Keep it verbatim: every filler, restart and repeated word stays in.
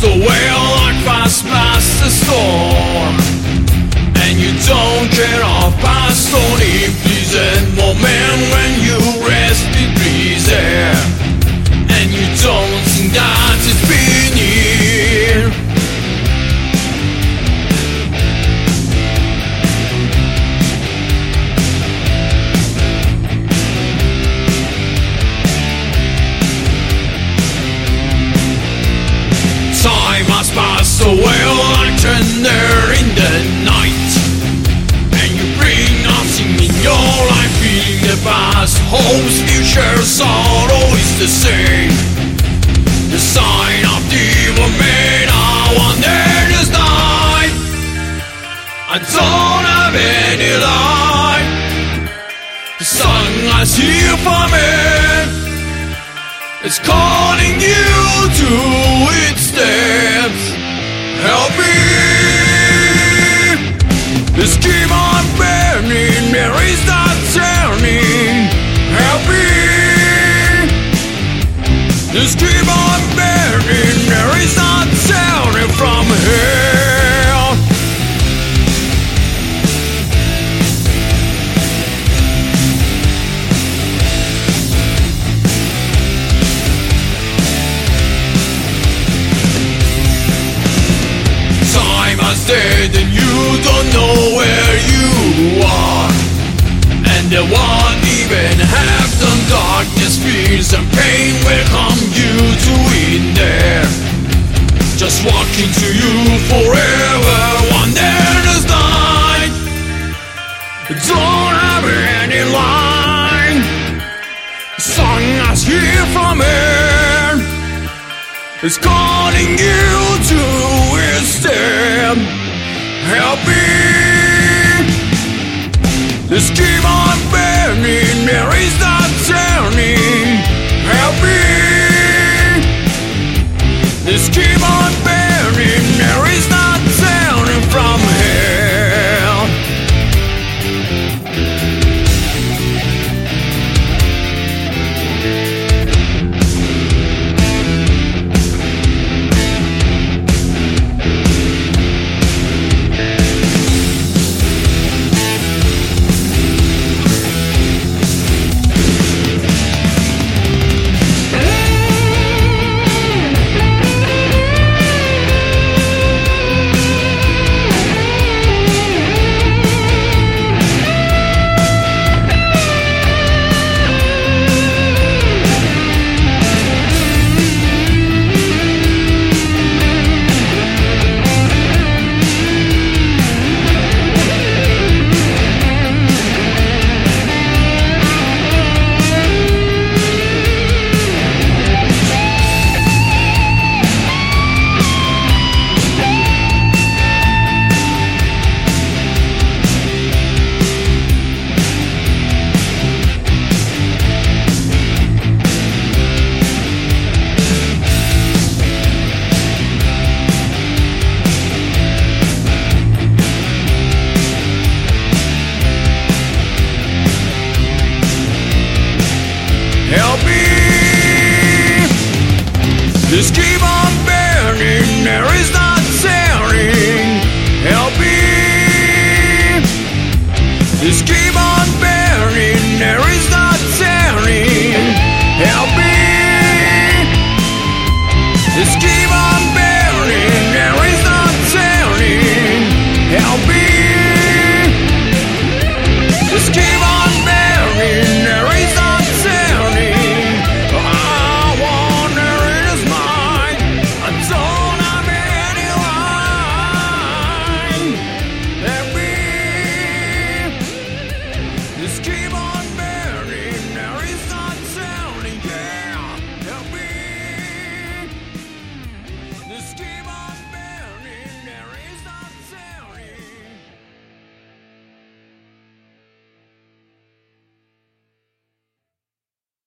passed away like fast past the storm, and you don't care of past only pleasant moment when you rest in peace there, and you don't think that it's been here. Time has passed away like thunder in the night, and you bring nothing in your life, feeling the past, hopes, futures are always the same. The sign of the woman I wonder this night. I don't have any light. The sun lies here for me. It's calling you to its steps. Help me. This keep on burning, there is not turning. Help me. This keep on burning, there is not turning from hell. Dead and you don't know where you are, and the one even have done darkness, fears and pain welcome you to in there, just walking to you forever. One endless night, don't have any line. Song us here from here, it's calling you to its step. Help me. This keep on burning, there is not turning. Help me. This keep on burning, there is not turning from hell. Help me.